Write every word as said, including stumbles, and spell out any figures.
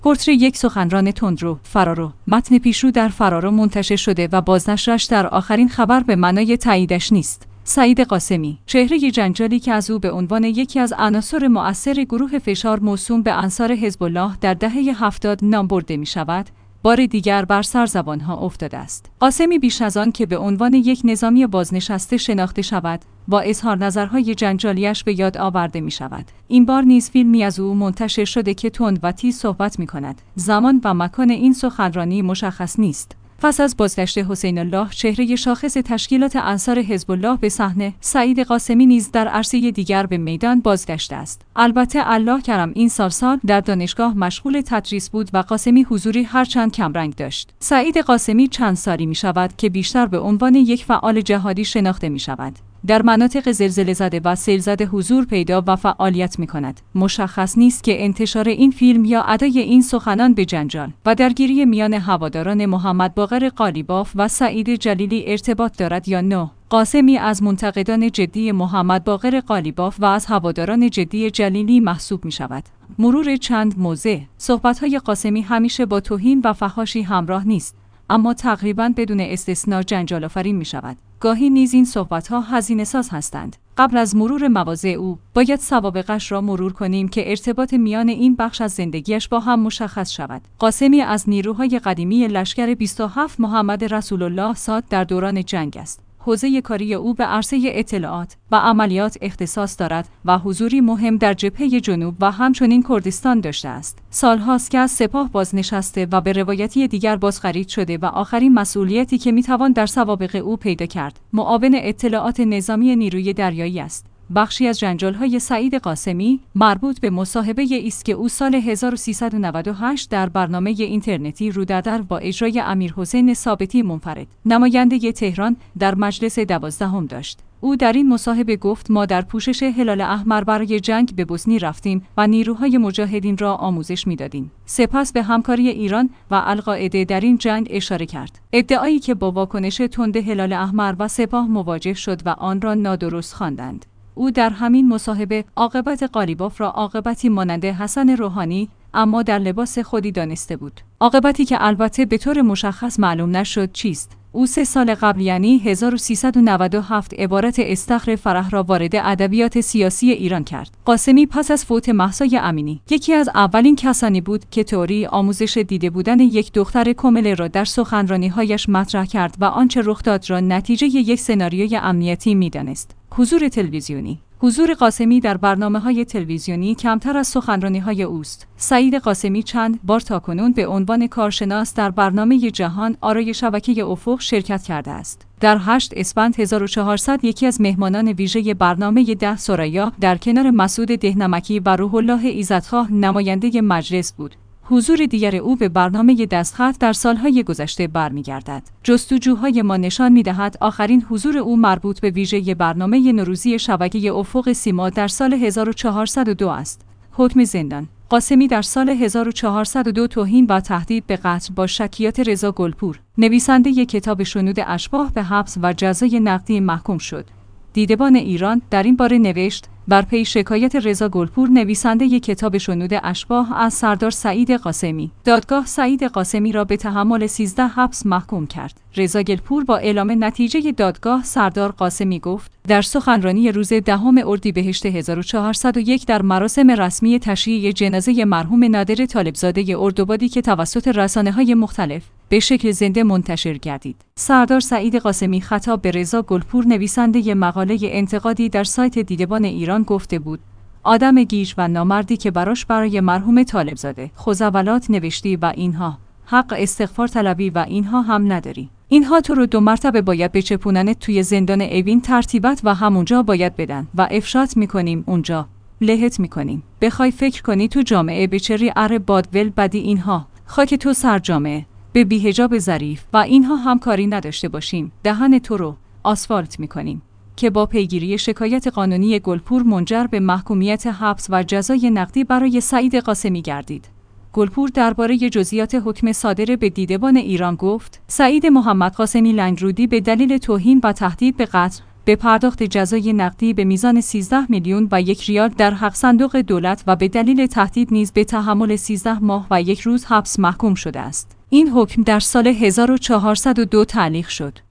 پورتری یک سخنران تندرو، فرارو. متن پیشرو در فرارو منتشر شده و بازنشرش در آخرین خبر به معنای تاییدش نیست. سعید قاسمی، چهره جنجالی که از او به عنوان یکی از عناصر مؤثر گروه فشار موسوم به انصار حزب الله در دهه هفتاد نام برده می شود، بار دیگر بر سر زبانها افتاده است. قاسمی بیش از آن که به عنوان یک نظامی بازنشسته شناخته شود، با اظهار نظرهای جنجالیش به یاد آورده می شود. این بار نیز فیلمی از او منتشر شده که تند و تیز صحبت می کند. زمان و مکان این سخنرانی مشخص نیست. پس از بازگشت حسین الله، چهره شاخص تشکیلات انصار حزب الله به صحنه، سعید قاسمی نیز در عرصه دیگر به میدان بازگشته است. البته الله کرم این سال سال در دانشگاه مشغول تدریس بود و قاسمی حضوری هرچند کمرنگ داشت. سعید قاسمی چند سالی می شود که بیشتر به عنوان یک فعال جهادی شناخته می شود. در مناطق زلزله زده و سیل زده حضور پیدا و فعالیت می کند. مشخص نیست که انتشار این فیلم یا ادای این سخنان به جنجال و درگیری میان هواداران محمد باقر قالیباف و سعید جلیلی ارتباط دارد یا نه. قاسمی از منتقدان جدی محمد باقر قالیباف و از هواداران جدی جلیلی محسوب می شود. مرور چند موضع. صحبت‌های قاسمی همیشه با توهین و فحاشی همراه نیست، اما تقریباً بدون استثناء جنجال آفرین می شود. گاهی نیز این صحبت‌ها هزینه ساز هستند. قبل از مرور مواضع او، باید سوابقش را مرور کنیم که ارتباط میان این بخش از زندگیش با هم مشخص شود. قاسمی از نیروهای قدیمی لشکر بیست و هفت محمد رسول الله ساد در دوران جنگ است. حوزه کاری او به عرصه اطلاعات و عملیات اختصاص دارد و حضوری مهم در جبهه جنوب و همچنین کردستان داشته است. سالهاست که از سپاه بازنشسته و به روایتی دیگر بازخرید شده و آخرین مسئولیتی که میتوان در سوابق او پیدا کرد، معاون اطلاعات نظامی نیروی دریایی است. بخشی از جنجال‌های سعید قاسمی مربوط به مصاحبه است که او سال هزار و سیصد و نود و هشت در برنامه اینترنتی رودردر با اجرای امیرحسین ثابتی منفرد، نماینده تهران، در مجلس دوازدهم داشت. او در این مصاحبه گفت ما در پوشش هلال احمر برای جنگ به بوسنی رفتیم و نیروهای مجاهدین را آموزش میدادیم. سپس به همکاری ایران و القاعده در این جنگ اشاره کرد. ادعایی که با واکنش تند هلال احمر و سپاه مواجه شد و آن را نادرست خواندند. او در همین مصاحبه عاقبت قالیباف را عاقبتی مانند حسن روحانی اما در لباس خودی دانسته بود. عاقبتی که البته به طور مشخص معلوم نشد چیست. او سه سال قبل یعنی هزار و سیصد و نود و هفت عبارت استخر فرح را وارد ادبیات سیاسی ایران کرد. قاسمی پس از فوت مهسا امینی یکی از اولین کسانی بود که تئوری آموزش دیده بودن یک دختر کامل را در سخنرانی‌هایش مطرح کرد و آنچه رخ داد را نتیجه یک سناریوی امنیتی می‌دانست. حضور تلویزیونی. حضور قاسمی در برنامه‌های تلویزیونی کمتر از سخنرانی‌های اوست. سعید قاسمی چند بار تاکنون به عنوان کارشناس در برنامه جهان آرای شبکه افق شرکت کرده است. در هشت اسفند هزار و چهارصد یکی از مهمانان ویژه برنامه ده ثریا در کنار مسعود دهنمکی و روح الله ایزدخواه نماینده مجلس بود. حضور دیگر او به برنامه دستخط در سالهای گذشته برمیگردد. جستجوهای ما نشان می‌دهد آخرین حضور او مربوط به ویژه برنامه نوروزی شبکه افق سیما در سال هزار و چهارصد و دو است. حکم زندان. قاسمی در سال هزار و چهارصد و دو توهین و تهدید به قتل با شکیات رضا گلپور، نویسنده کتاب شنود اشباح، به حبس و جزای نقدی محکوم شد. دیدبان ایران در این باره نوشت بر پی شکایت رضا گلپور، نویسنده کتاب شنود اشباح، از سردار سعید قاسمی، دادگاه سعید قاسمی را به تحمل سیزده حبس محکوم کرد. رضا گلپور با اعلام نتیجه دادگاه سردار قاسمی گفت در سخنرانی روز دهم اردیبهشت هزار و چهارصد و یک در مراسم رسمی تشییع جنازه مرحوم نادر طالبزاده اردوبادی که توسط رسانه‌های مختلف به شکل زنده منتشر گردید، سردار سعید قاسمی خطاب به رضا گلپور، نویسنده مقاله انتقادی در سایت دیدبان ایران، گفته بود آدم گیج و نامردی که براش برای مرحوم طالبزاده خزعبلات نوشتی و اینها، حق استغفار طلبی و اینها هم نداری. اینها تو رو دو مرتبه باید بچپوننت توی زندان اوین ترتیبت و همونجا باید بدن و افشات میکنیم اونجا لهت میکنیم. بخوای فکر کنی تو جامعه بچری اره بادول بدی اینها، خاک تو سر جامعه به بی‌حجاب ظریف و اینها هم کاری نداشته باشیم دهن تو رو آسفالت میکنیم، که با پیگیری شکایت قانونی گلپور منجر به محکومیت حبس و جزای نقدی برای سعید قاسمی گردید. گلپور درباره جزئیات حکم صادر به دیدبان ایران گفت سعید محمد قاسمی لنگرودی به دلیل توهین و تهدید به قتل به پرداخت جزای نقدی به میزان سیزده میلیون و یک ریال در حق صندوق دولت و به دلیل تهدید نیز به تحمل سیزده ماه و یک روز حبس محکوم شده است. این حکم در سال هزار و چهارصد و دو تعلیق شد.